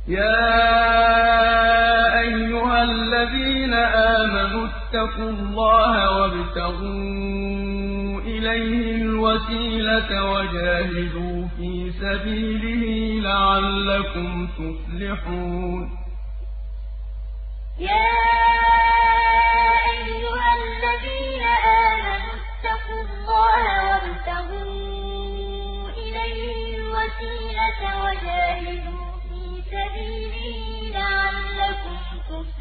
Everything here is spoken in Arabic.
يَا أَيُّهَا الَّذِينَ آمَنُوا اتَّقُوا اللَّهَ وَابْتَغُوا إِلَيْهِ الْوَسِيلَةَ وَجَاهِدُوا فِي سَبِيلِهِ لَعَلَّكُمْ تُفْلِحُونَ يَا أَيُّهَا الَّذِينَ آمَنُوا اتَّقُوا اللَّهَ وَابْتَغُوا إِلَيْهِ الْوَسِيلَةَ وَجَاهِدُوا فِي سَبِيلِهِ لَعَلَّكُمْ تُفْلِحُونَ